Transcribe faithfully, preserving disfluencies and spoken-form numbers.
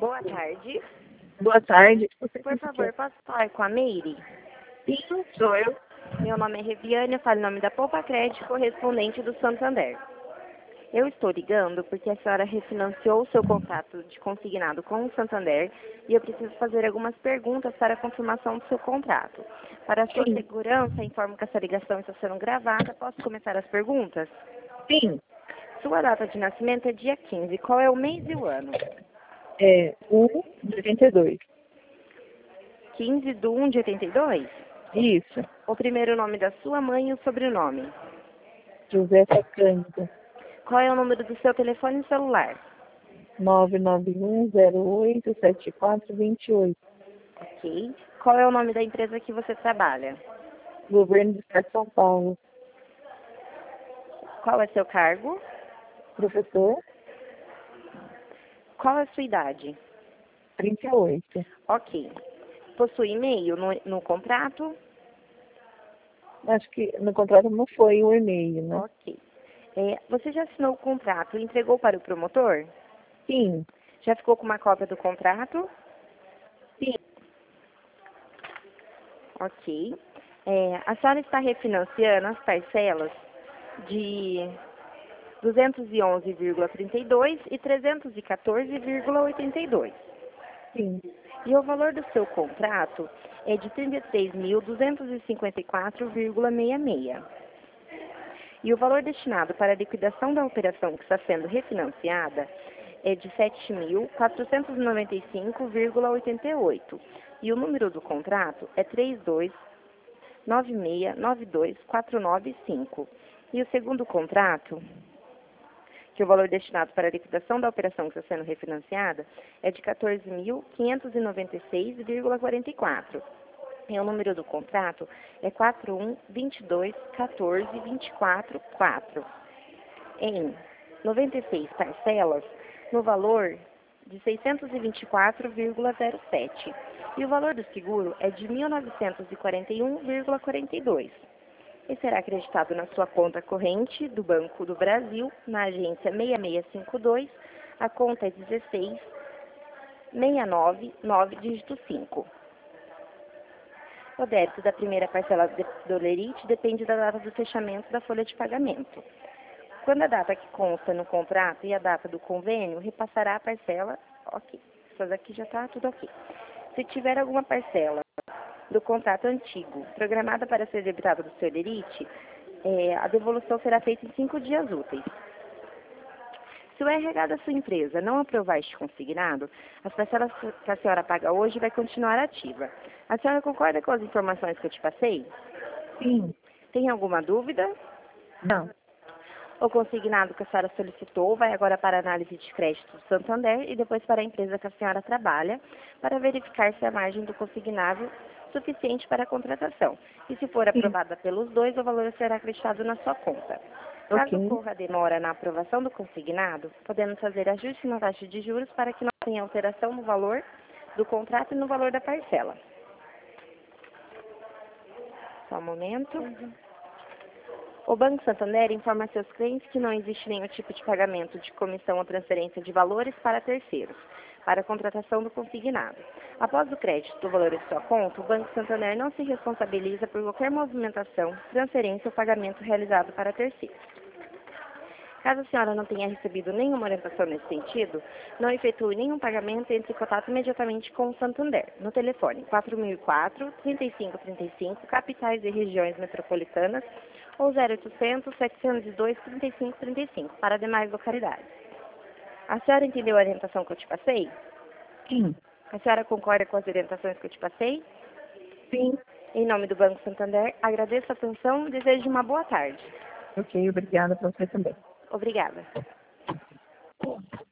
Boa tarde. Boa tarde. Por favor, posso falar com a Meire? Sim, sou eu. Meu nome é Reviane, eu falo em nome da Poupa Crédito, correspondente do Santander. Eu estou ligando porque a senhora refinanciou o seu contrato de consignado com o Santander e eu preciso fazer algumas perguntas para a confirmação do seu contrato. Para a sua Sim. segurança, informo que essa ligação está sendo gravada. Posso começar as perguntas? Sim, Sua data de nascimento é dia quinze. Qual é o mês e o ano? é um de oitenta e dois. quinze de um de oitenta e dois? Isso, O primeiro nome da sua mãe e o sobrenome. José Cândido, Qual é o número do seu telefone celular? nove nove um zero oito sete quatro dois oito. Ok. Qual é o nome da empresa que você trabalha? Governo do Estado de São Paulo. Qual é seu cargo? Professor, Qual é a sua idade? trinta e oito. Ok. Possui e-mail no, no contrato? Acho que no contrato não foi o e-mail, né? Ok. É, você já assinou o contrato e entregou para o promotor? Sim, Já ficou com uma cópia do contrato? sim, Ok. É, a senhora está refinanciando as parcelas de duzentos e onze vírgula trinta e dois e trezentos e quatorze vírgula oitenta e dois. sim. E o valor do seu contrato é de trinta e três mil duzentos e cinquenta e quatro vírgula sessenta e seis. E o valor destinado para a liquidação da operação que está sendo refinanciada é de sete mil quatrocentos e noventa e cinco vírgula oitenta e oito. E o número do contrato é três dois nove seis nove dois quatro nove cinco. E o segundo contrato, que o valor destinado para a liquidação da operação que está sendo refinanciada é de quatorze mil quinhentos e noventa e seis vírgula quarenta e quatro. E o número do contrato é quatro um dois dois um quatro dois quatro quatro. Em noventa e seis parcelas, no valor de seiscentos e vinte e quatro vírgula zero sete. E o valor do seguro é de mil novecentos e quarenta e um vírgula quarenta e dois. E será acreditado na sua conta corrente do Banco do Brasil, na agência seis seis cinco dois, a conta é dezesseis seis nove nove, dígito cinco. O débito da primeira parcela do lerite depende da data do fechamento da folha de pagamento. Quando a data que consta no contrato e a data do convênio, repassará a parcela, ok. Essas aqui já está tudo ok. Se tiver alguma parcela do contrato antigo programada para ser debitada do seu lerite, é, a devolução será feita em cinco dias úteis. Se o R H da sua empresa não aprovar este consignado, as parcelas que a senhora paga hoje vai continuar ativa. A senhora concorda com as informações que eu te passei? Sim. Tem alguma dúvida? Não. O consignado que a senhora solicitou vai agora para a análise de crédito do Santander e depois para a empresa que a senhora trabalha, para verificar se a margem do consignado é suficiente para a contratação. E se for Sim. aprovada pelos dois, o valor será acreditado na sua conta. Caso Ok. ocorra demora na aprovação do consignado, podemos fazer ajuste na taxa de juros para que não tenha alteração no valor do contrato e no valor da parcela. Só um momento. O Banco Santander informa a seus clientes que não existe nenhum tipo de pagamento de comissão ou transferência de valores para terceiros, para a contratação do consignado. Após o crédito do valor em sua conta, o Banco Santander não se responsabiliza por qualquer movimentação, transferência ou pagamento realizado para terceiros. Caso a senhora não tenha recebido nenhuma orientação nesse sentido, não efetue nenhum pagamento e entre em contato imediatamente com o Santander, no telefone quatro mil e quatro, trinta e cinco trinta e cinco, capitais e regiões metropolitanas, ou zero oitocentos, setecentos e dois, trinta e cinco trinta e cinco, para demais localidades. A senhora entendeu a orientação que eu te passei? Sim. A senhora concorda com as orientações que eu te passei? Sim. Em nome do Banco Santander, agradeço a atenção e desejo uma boa tarde. Ok, obrigada para você também. Obrigada.